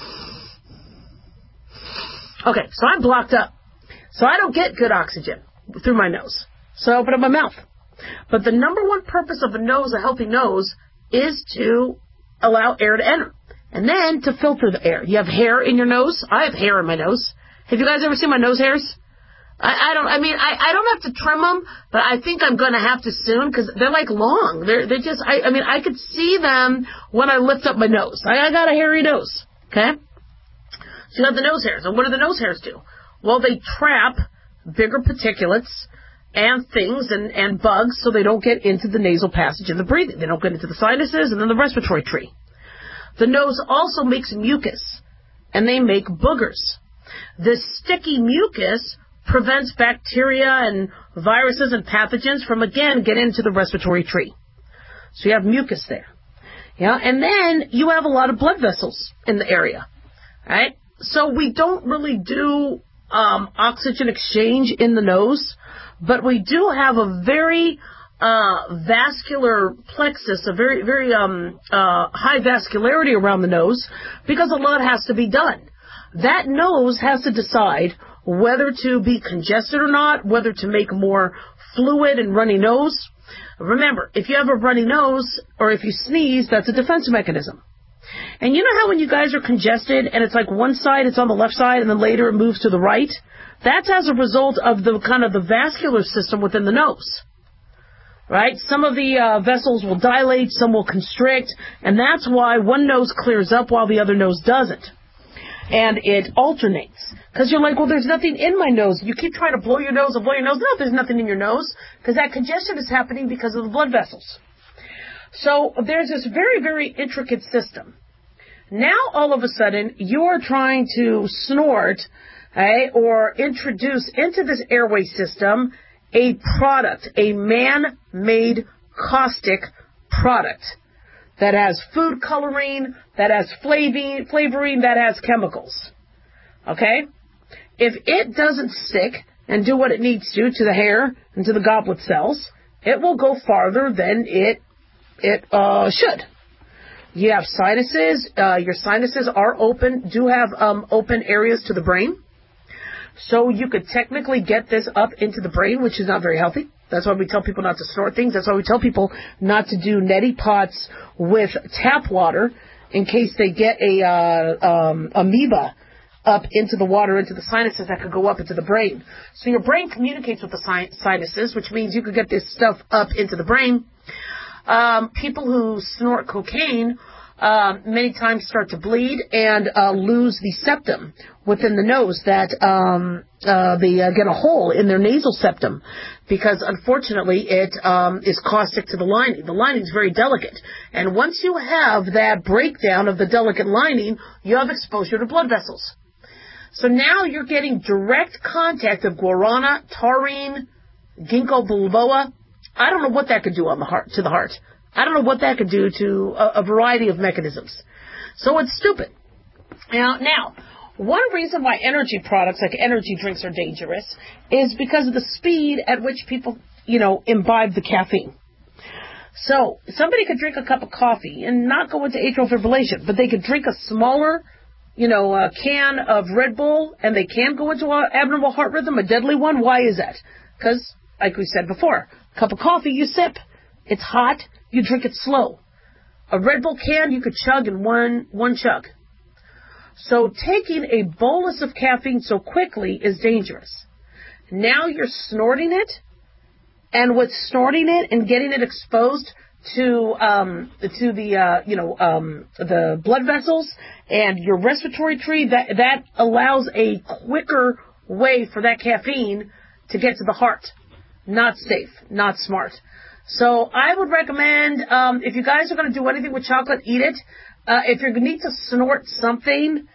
Okay, so I'm blocked up. So I don't get good oxygen through my nose. So I open up my mouth. But the number one purpose of a nose, a healthy nose, is to allow air to enter. And then to filter the air. You have hair in your nose. I have hair in my nose. Have you guys ever seen my nose hairs? I, I don't, I mean, I, I don't have to trim them, but I think I'm going to have to soon because they're like long. They're, they're just, I, I mean, I could see them when I lift up my nose. I, I got a hairy nose. Okay? So you have the nose hairs. And what do the nose hairs do? Well, they trap bigger particulates and things and, and bugs so they don't get into the nasal passage and the breathing. They don't get into the sinuses and then the respiratory tree. The nose also makes mucus, and they make boogers. This sticky mucus prevents bacteria and viruses and pathogens from, again, getting into the respiratory tree. So you have mucus there. Yeah, and then you have a lot of blood vessels in the area. Right? So we don't really do um, oxygen exchange in the nose, but we do have a very uh, vascular plexus, a very, very um, uh, high vascularity around the nose because a lot has to be done. That nose has to decide whether to be congested or not, whether to make more fluid and runny nose. Remember, if you have a runny nose or if you sneeze, that's a defense mechanism. And you know how when you guys are congested and it's like one side, it's on the left side, and then later it moves to the right? That's as a result of the kind of the vascular system within the nose. Right? Some of the uh, vessels will dilate, some will constrict, and that's why one nose clears up while the other nose doesn't. And it alternates. Because you're like, well, there's nothing in my nose. You keep trying to blow your nose and blow your nose. No, there's nothing in your nose. Because that congestion is happening because of the blood vessels. So there's this very, very intricate system. Now, all of a sudden, you're trying to snort, okay, or introduce into this airway system a product, a man-made caustic product that has food coloring, that has flavoring, flavoring, that has chemicals. Okay? If it doesn't stick and do what it needs to to the hair and to the goblet cells, it will go farther than it it uh, should. You have sinuses. Uh, your sinuses are open, do have um, open areas to the brain. So you could technically get this up into the brain, which is not very healthy. That's why we tell people not to snort things. That's why we tell people not to do neti pots with tap water in case they get a uh, um, amoeba up into the water, into the sinuses that could go up into the brain. So your brain communicates with the sin- sinuses, which means you could get this stuff up into the brain. Um, people who snort cocaine uh, many times start to bleed and uh, lose the septum within the nose, that um, uh, they uh, get a hole in their nasal septum because, unfortunately, it um, is caustic to the lining. The lining is very delicate. And once you have that breakdown of the delicate lining, you have exposure to blood vessels. So now you're getting direct contact of guarana, taurine, ginkgo biloba. I don't know what that could do on the heart, to the heart. I don't know what that could do to a, a variety of mechanisms. So it's stupid. Now, now, one reason why energy products like energy drinks are dangerous is because of the speed at which people, you know, imbibe the caffeine. So somebody could drink a cup of coffee and not go into atrial fibrillation, but they could drink a smaller, you know, a can of Red Bull, and they can go into an abnormal heart rhythm, a deadly one. Why is that? Because, like we said before, a cup of coffee, you sip. It's hot, you drink it slow. A Red Bull can, you could chug in one, one chug. So taking a bolus of caffeine so quickly is dangerous. Now you're snorting it, and with snorting it and getting it exposed to um, to the uh, you know um, the blood vessels and your respiratory tree, that that allows a quicker way for that caffeine to get to the heart. Not safe, not smart. So I would recommend, um, if you guys are going to do anything with chocolate, eat it. Uh, if you need to snort something,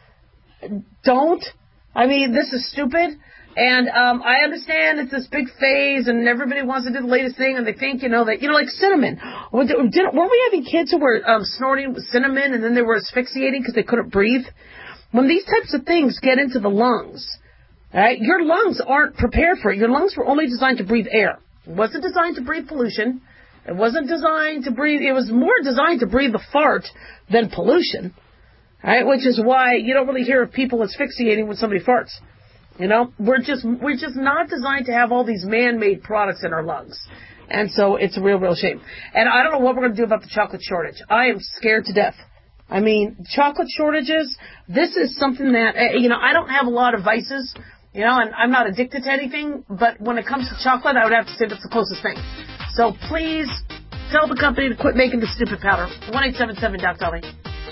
don't. I mean, this is stupid. And um, I understand it's this big phase, and everybody wants to do the latest thing, and they think, you know, that, you know, like cinnamon. Weren't we having kids who were um, snorting cinnamon, and then they were asphyxiating because they couldn't breathe? When these types of things get into the lungs, right, your lungs aren't prepared for it. Your lungs were only designed to breathe air. It wasn't designed to breathe pollution. It wasn't designed to breathe, it was more designed to breathe the fart than pollution, right? Which is why you don't really hear of people asphyxiating when somebody farts. You know, we're just, we're just not designed to have all these man-made products in our lungs. And so it's a real, real shame. And I don't know what we're going to do about the chocolate shortage. I am scared to death. I mean, chocolate shortages, this is something that, you know, I don't have a lot of vices. You know, and I'm not addicted to anything, but when it comes to chocolate, I would have to say that's the closest thing. So please tell the company to quit making the stupid powder. one eight seven seven Doc Dolly.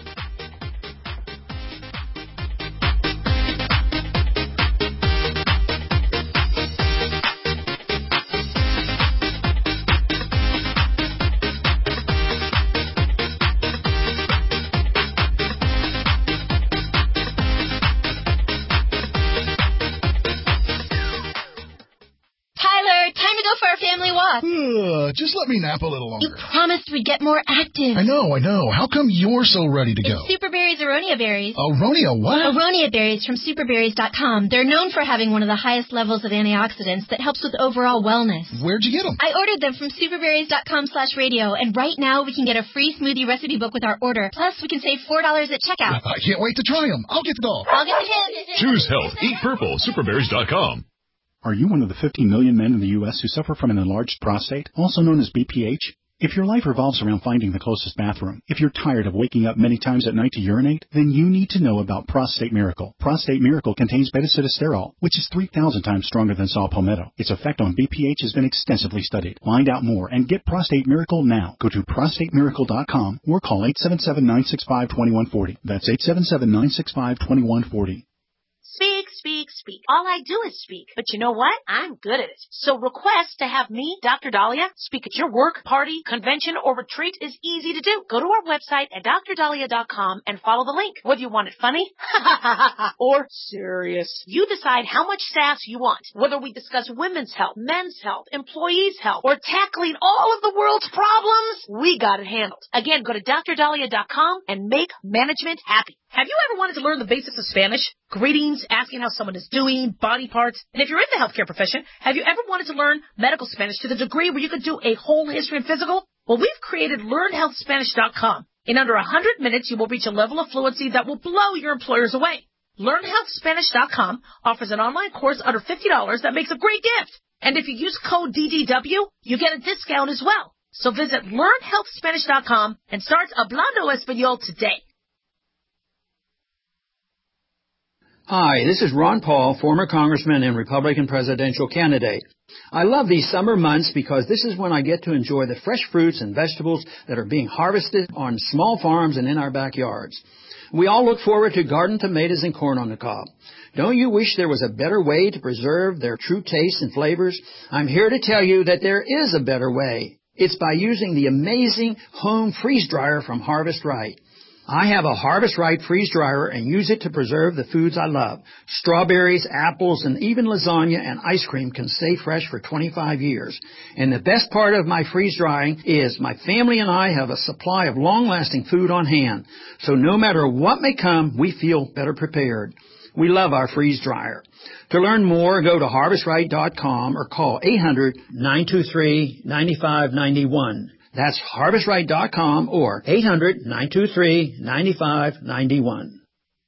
Uh, just let me nap a little longer. You promised we'd get more active. I know, I know. How come you're so ready to go? It's Superberry's Aronia berries. Aronia what? Aronia berries from superberries dot com. They're known for having one of the highest levels of antioxidants that helps with overall wellness. Where'd you get them? I ordered them from superberries dot com slash radio, and right now we can get a free smoothie recipe book with our order. Plus, we can save four dollars at checkout. I can't wait to try them. I'll get the doll. I'll get the kids. Choose health. Eat purple. superberries dot com. Are you one of the fifteen million men in the U S who suffer from an enlarged prostate, also known as B P H? If your life revolves around finding the closest bathroom, if you're tired of waking up many times at night to urinate, then you need to know about Prostate Miracle. Prostate Miracle contains beta-sitosterol, which is three thousand times stronger than saw palmetto. Its effect on B P H has been extensively studied. Find out more and get Prostate Miracle now. Go to prostate miracle dot com or call eight seven seven, nine six five, two one four zero. That's eight seven seven, nine six five, two one four zero. Speak, speak, speak. speak. All I do is speak. But you know what? I'm good at it. So request to have me, Doctor Dahlia, speak at your work, party, convention, or retreat is easy to do. Go to our website at dr dahlia dot com and follow the link. Whether you want it funny or serious, you decide how much sass you want. Whether we discuss women's health, men's health, employees' health, or tackling all of the world's problems, we got it handled. Again, go to dr dahlia dot com and make management happy. Have you ever wanted to learn the basics of Spanish? Greetings, asking how someone is doing, body parts. And if you're in the healthcare profession, have you ever wanted to learn medical Spanish to the degree where you could do a whole history and physical? Well, we've created learn health spanish dot com. In under one hundred minutes, you will reach a level of fluency that will blow your employers away. learn health spanish dot com offers an online course under fifty dollars that makes a great gift. And if you use code D D W, you get a discount as well. So visit learn health spanish dot com and start Hablando Español today. Hi, this is Ron Paul, former congressman and Republican presidential candidate. I love these summer months because this is when I get to enjoy the fresh fruits and vegetables that are being harvested on small farms and in our backyards. We all look forward to garden tomatoes and corn on the cob. Don't you wish there was a better way to preserve their true tastes and flavors? I'm here to tell you that there is a better way. It's by using the amazing home freeze dryer from Harvest Right. I have a Harvest Right freeze dryer and use it to preserve the foods I love. Strawberries, apples, and even lasagna and ice cream can stay fresh for twenty-five years. And the best part of my freeze drying is my family and I have a supply of long-lasting food on hand. So no matter what may come, we feel better prepared. We love our freeze dryer. To learn more, go to harvest right dot com or call eight hundred, nine two three, nine five nine one. That's harvest right dot com or eight hundred, nine two three, nine five nine one.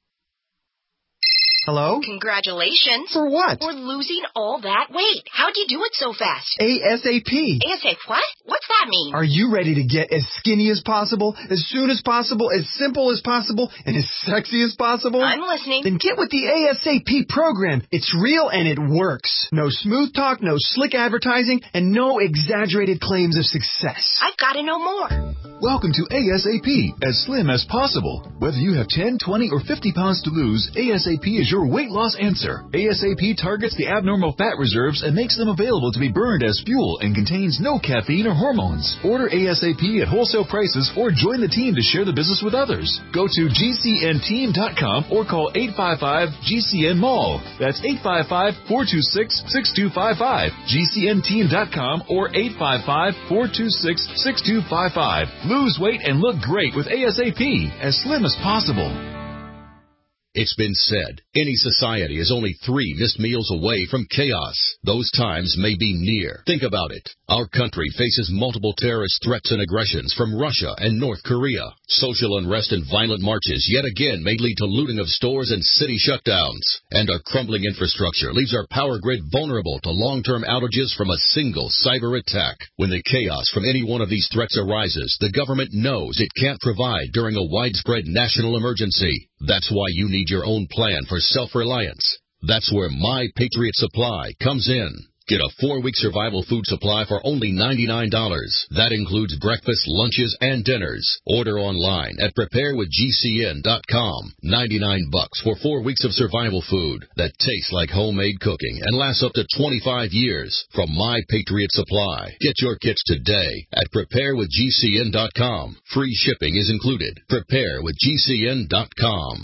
Hello? Congratulations. For what? For losing all that weight. How'd you do it so fast? ASAP. ASAP what? What's that mean? Are you ready to get as skinny as possible, as soon as possible, as simple as possible, and as sexy as possible? I'm listening. Then get with the ASAP program. It's real and it works. No smooth talk, no slick advertising, and no exaggerated claims of success. I've got to know more. Welcome to ASAP, as slim as possible. Whether you have ten, twenty, or fifty pounds to lose, ASAP is your weight loss answer. ASAP targets the abnormal fat reserves and makes them available to be burned as fuel and contains no caffeine or hormones. Order ASAP at wholesale prices or join the team to share the business with others. Go to G C N team dot com or call eight five five G C N mall. That's eight five five, four two six, six two five five. G C N team dot com or eight five five, four two six, six two five five. Lose weight and look great with ASAP, as slim as possible. It's been said, any society is only three missed meals away from chaos. Those times may be near. Think about it. Our country faces multiple terrorist threats and aggressions from Russia and North Korea. Social unrest and violent marches yet again may lead to looting of stores and city shutdowns. And our crumbling infrastructure leaves our power grid vulnerable to long-term outages from a single cyber attack. When the chaos from any one of these threats arises, the government knows it can't provide during a widespread national emergency. That's why you need your own plan for self-reliance. That's where My Patriot Supply comes in. Get a four-week survival food supply for only ninety-nine dollars. That includes breakfast, lunches, and dinners. Order online at prepare with G C N dot com. ninety-nine bucks for four weeks of survival food that tastes like homemade cooking and lasts up to twenty-five years from My Patriot Supply. Get your kits today at prepare with G C N dot com. Free shipping is included. prepare with G C N dot com.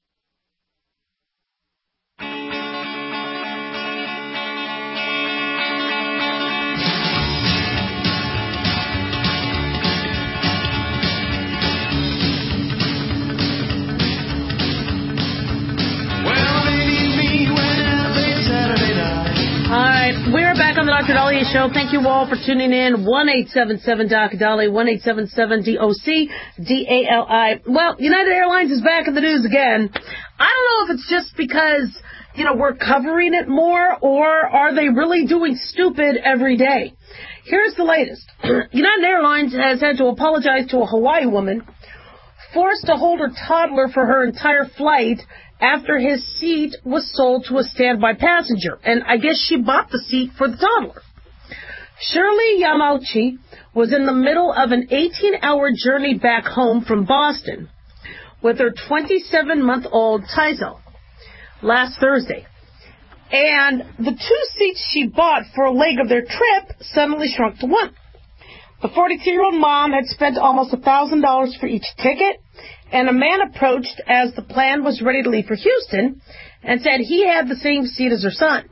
We're back on the Doctor Dahlia Show. Thank you all for tuning in. one eight seven seven D O C Dali, one eight seven seven D O C D A L I. Well, United Airlines is back in the news again. I don't know if it's just because, you know, we're covering it more, or are they really doing stupid every day? Here's the latest. United Airlines has had to apologize to a Hawaii woman forced to hold her toddler for her entire flight after his seat was sold to a standby passenger. And I guess she bought the seat for the toddler. Shirley Yamauchi was in the middle of an eighteen-hour journey back home from Boston with her twenty-seven-month-old Taizo last Thursday. And the two seats she bought for a leg of their trip suddenly shrunk to one. The forty-two-year-old mom had spent almost one thousand dollars for each ticket, and a man approached as the plan was ready to leave for Houston and said he had the same seat as her son.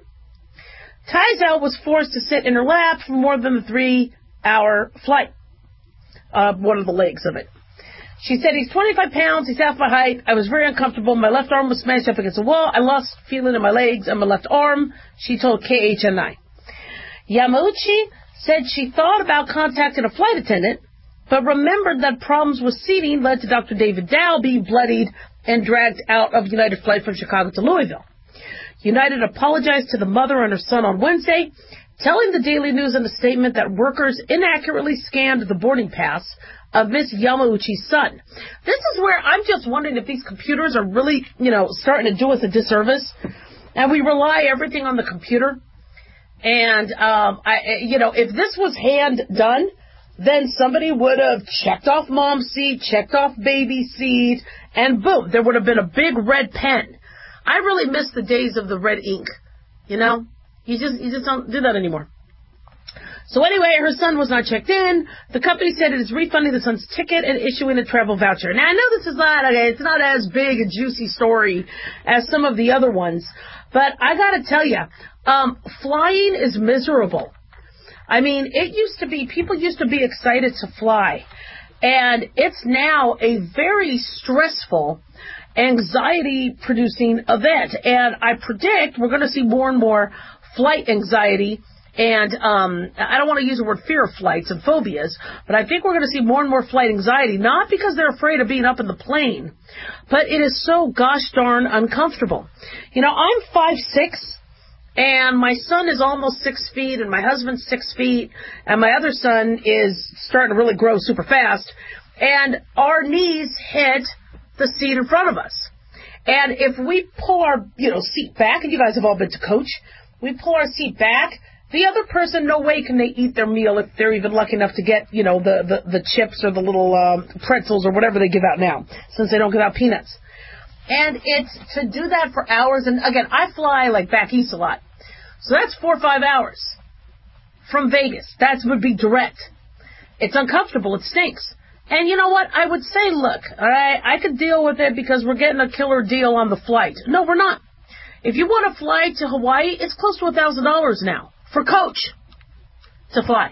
Teisel was forced to sit in her lap for more than a three-hour flight, uh, one of the legs of it. She said, he's twenty-five pounds, he's half my height, I was very uncomfortable, my left arm was smashed up against the wall, I lost feeling in my legs and my left arm, she told K H N I. Yamauchi said she thought about contacting a flight attendant, but remembered that problems with seating led to Doctor David Dow being bloodied and dragged out of United flight from Chicago to Louisville. United apologized to the mother and her son on Wednesday, telling the Daily News in a statement that workers inaccurately scanned the boarding pass of Miss Yamauchi's son. This is where I'm just wondering if these computers are really, you know, starting to do us a disservice, and we rely everything on the computer. And, um, I, you know, if this was hand done, then somebody would have checked off mom's seat, checked off baby's seat, and boom, there would have been a big red pen. I really miss the days of the red ink, you know? You just, you just don't do that anymore. So anyway, her son was not checked in. The company said it is refunding the son's ticket and issuing a travel voucher. Now, I know this is not, okay, it's not as big a juicy story as some of the other ones, but I gotta tell you, um, flying is miserable. I mean, it used to be, people used to be excited to fly, and it's now a very stressful, anxiety-producing event, and I predict we're going to see more and more flight anxiety, and um, I don't want to use the word fear of flights and phobias, but I think we're going to see more and more flight anxiety, not because they're afraid of being up in the plane, but it is so gosh darn uncomfortable. You know, I'm five six, and my son is almost six feet, and my husband's six feet, and my other son is starting to really grow super fast, and our knees hit the seat in front of us. And if we pull our, you know, seat back, and you guys have all been to Coach, we pull our seat back, the other person, no way can they eat their meal if they're even lucky enough to get, you know, the, the, the chips or the little um, pretzels or whatever they give out now, since they don't give out peanuts. And it's to do that for hours, and again, I fly like back east a lot. So that's four or five hours from Vegas. That would be direct. It's uncomfortable. It stinks. And you know what? I would say, look, all right, I could deal with it because we're getting a killer deal on the flight. No, we're not. If you want to fly to Hawaii, it's close to one thousand dollars now for Coach to fly.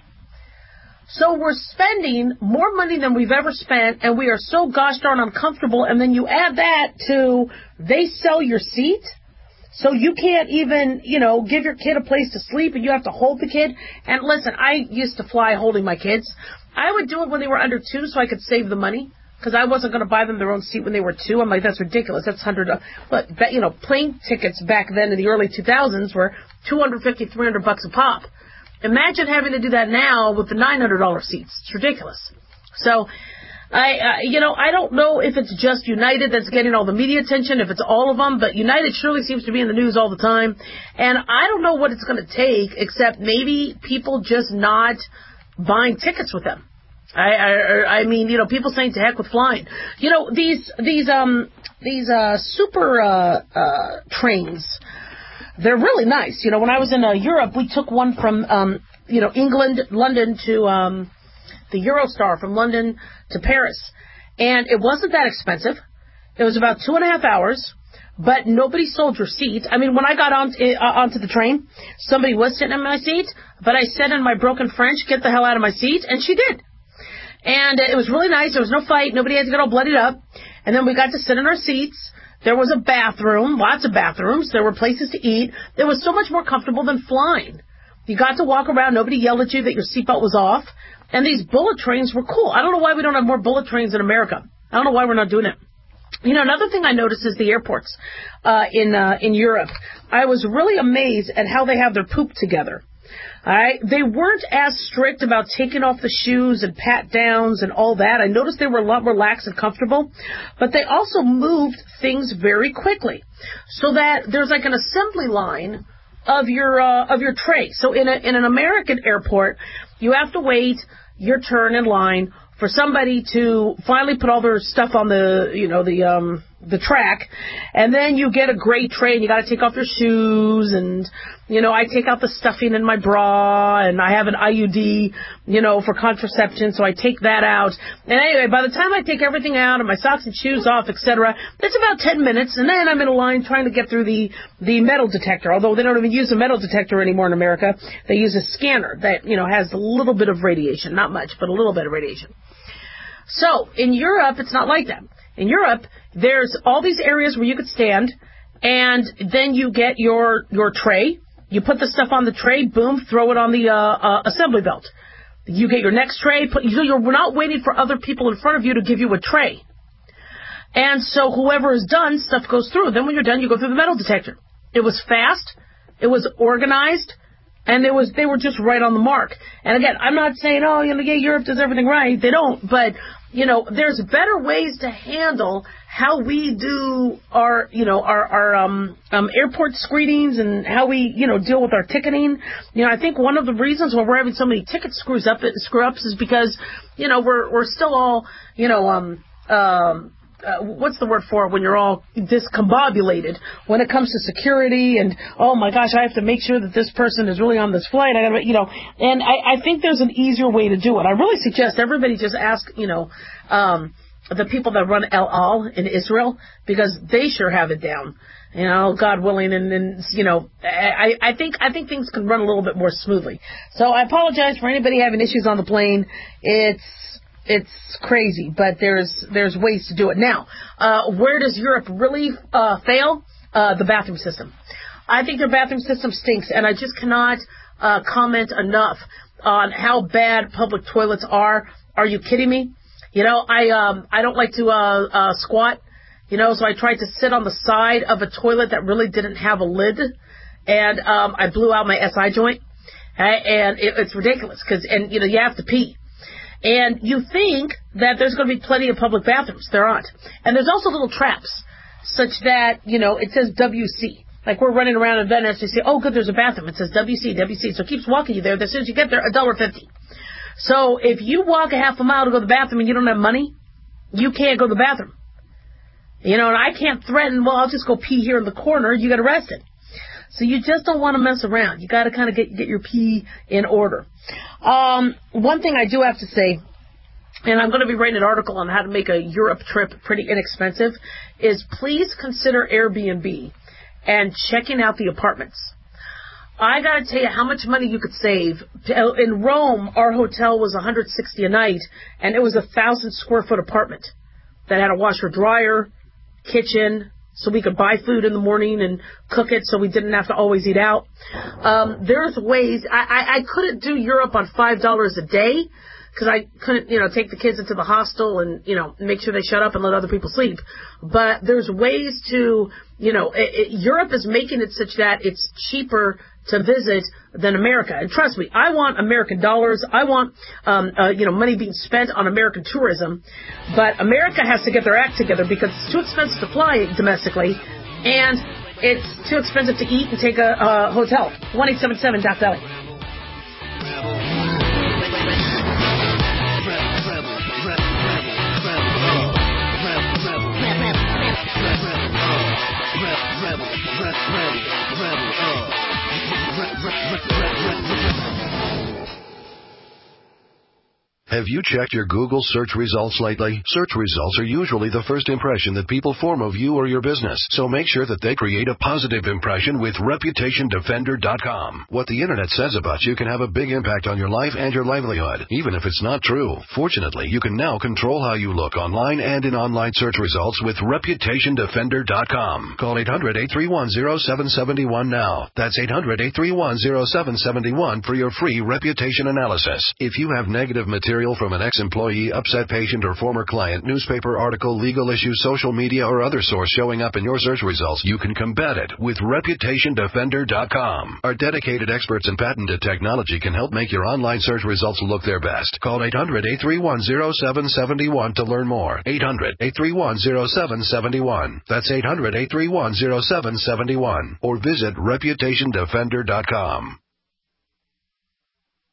So we're spending more money than we've ever spent, and we are so gosh darn uncomfortable. And then you add that to they sell your seat, so you can't even, you know, give your kid a place to sleep, and you have to hold the kid. And listen, I used to fly holding my kids. I would do it when they were under two so I could save the money, because I wasn't going to buy them their own seat when they were two. I'm like, that's ridiculous. That's one hundred dollars. But, you know, plane tickets back then in the early two thousands were two hundred fifty, three hundred bucks a pop. Imagine having to do that now with the nine hundred dollars seats. It's ridiculous. So, I, uh, you know, I don't know if it's just United that's getting all the media attention, if it's all of them, but United surely seems to be in the news all the time. And I don't know what it's going to take, except maybe people just not buying tickets with them. I, I, I mean, you know, people saying to heck with flying. You know, these, these, um, these, uh, super, uh, uh, trains, they're really nice. You know, when I was in uh, Europe, we took one from, um, you know, England, London to, um, the Eurostar from London to Paris. And it wasn't that expensive. It was about two and a half hours. But nobody sold your seat. I mean, when I got on, uh, onto the train, somebody was sitting in my seat, but I said in my broken French, get the hell out of my seat, and she did. And it was really nice. There was no fight. Nobody had to get all bloodied up. And then we got to sit in our seats. There was a bathroom, lots of bathrooms. There were places to eat. It was so much more comfortable than flying. You got to walk around. Nobody yelled at you that your seatbelt was off. And these bullet trains were cool. I don't know why we don't have more bullet trains in America. I don't know why we're not doing it. You know, another thing I noticed is the airports uh, in uh, in Europe. I was really amazed at how they have their poop together. All right, they weren't as strict about taking off the shoes and pat downs and all that. I noticed they were a lot more lax and comfortable, but they also moved things very quickly, so that there's like an assembly line of your uh, of your tray. So in a in an American airport, you have to wait your turn in line for somebody to finally put all their stuff on the, you know, the, um, the track, and then you get a great tray, and you got to take off your shoes, and, you know, I take out the stuffing in my bra, and I have an I U D, you know, for contraception, so I take that out. And anyway, by the time I take everything out, and my socks and shoes off, et cetera, it's about ten minutes, and then I'm in a line trying to get through the, the metal detector, although they don't even use a metal detector anymore in America. They use a scanner that, you know, has a little bit of radiation, not much, but a little bit of radiation. So, in Europe, it's not like that. In Europe, there's all these areas where you could stand, and then you get your your tray. You put the stuff on the tray, boom, throw it on the uh, uh, assembly belt. You get your next tray. Put, you, you're not waiting for other people in front of you to give you a tray. And so whoever is done, stuff goes through. Then when you're done, you go through the metal detector. It was fast. It was organized. And it was, they were just right on the mark. And again, I'm not saying, oh, you know, yeah, Europe does everything right. They don't. But, you know, there's better ways to handle how we do our, you know, our, our um, um, airport screenings and how we, you know, deal with our ticketing. You know, I think one of the reasons why we're having so many ticket screws up, screw ups is because, you know, we're, we're still all, you know, um, um, Uh, what's the word for it when you're all discombobulated when it comes to security and, oh my gosh, I have to make sure that this person is really on this flight. I gotta, you know, and I, I think there's an easier way to do it. I really suggest everybody just ask, you know, um, the people that run El Al in Israel, because they sure have it down. You know, God willing, and, and you know, I, I think I think things can run a little bit more smoothly. So I apologize for anybody having issues on the plane. It's It's crazy, but there's there's ways to do it. Now, uh, where does Europe really uh, fail? Uh, the bathroom system. I think their bathroom system stinks, and I just cannot uh, comment enough on how bad public toilets are. Are you kidding me? You know, I um I don't like to uh, uh, squat, you know, so I tried to sit on the side of a toilet that really didn't have a lid, and um, I blew out my S I joint, and it, it's ridiculous because, and you know, you have to pee. And you think that there's going to be plenty of public bathrooms. There aren't. And there's also little traps such that, you know, it says W C. Like we're running around in Venice, you say, oh, good, there's a bathroom. It says W C, W C. So it keeps walking you there. As soon as you get there, one dollar fifty. So if you walk a half a mile to go to the bathroom and you don't have money, you can't go to the bathroom. You know, and I can't threaten, well, I'll just go pee here in the corner. You get arrested. So you just don't want to mess around. You got to kind of get get your pee in order. Um, one thing I do have to say, and I'm going to be writing an article on how to make a Europe trip pretty inexpensive, is please consider Airbnb and checking out the apartments. I got to tell you how much money you could save. In Rome, our hotel was one hundred sixty dollars a night, and it was a one thousand square foot apartment that had a washer dryer, kitchen, so we could buy food in the morning and cook it so we didn't have to always eat out. Um, there's ways. I, I, I couldn't do Europe on five dollars a day because I couldn't, you know, take the kids into the hostel and, you know, make sure they shut up and let other people sleep. But there's ways to, you know, it, it, Europe is making it such that it's cheaper to visit than America. And trust me, I want American dollars. I want, um, uh, you know, money being spent on American tourism. But America has to get their act together because it's too expensive to fly domestically, and it's too expensive to eat and take a, a hotel. one eight seven seven Doc Valley. Have you checked your Google search results lately? Search results are usually the first impression that people form of you or your business, so make sure that they create a positive impression with Reputation Defender dot com. What the Internet says about you can have a big impact on your life and your livelihood, even if it's not true. Fortunately, you can now control how you look online and in online search results with Reputation Defender dot com. Call eight hundred, eight three one, zero seven seven one now. That's eight hundred, eight three one, zero seven seven one for your free reputation analysis. If you have negative material from an ex-employee, upset patient, or former client, newspaper article, legal issue, social media, or other source showing up in your search results, you can combat it with Reputation Defender dot com. Our dedicated experts in patented technology can help make your online search results look their best. Call eight hundred, eight three one, zero seven seven one to learn more. eight hundred, eight three one, zero seven seven one. That's eight hundred, eight three one, zero seven seven one. Or visit Reputation Defender dot com.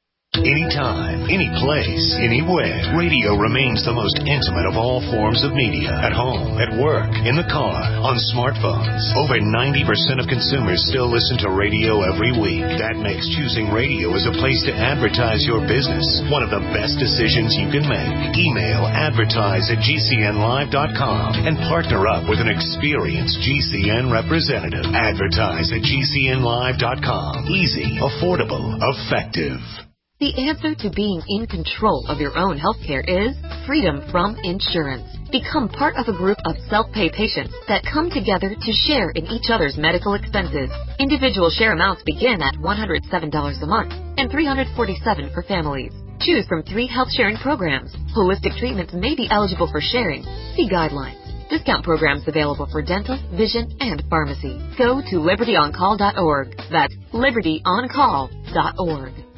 Anytime, any place, anywhere. Radio remains the most intimate of all forms of media. At home, at work, in the car, on smartphones. Over ninety percent of consumers still listen to radio every week. That makes choosing radio as a place to advertise your business one of the best decisions you can make. Email advertise at G C N live dot com and partner up with an experienced G C N representative. Advertise at G C N live dot com. Easy, affordable, effective. The answer to being in control of your own healthcare is freedom from insurance. Become part of a group of self-pay patients that come together to share in each other's medical expenses. Individual share amounts begin at one hundred seven dollars a month and three hundred forty-seven dollars for families. Choose from three health sharing programs. Holistic treatments may be eligible for sharing. See guidelines. Discount programs available for dental, vision, and pharmacy. Go to liberty on call dot org. That's liberty on call dot org.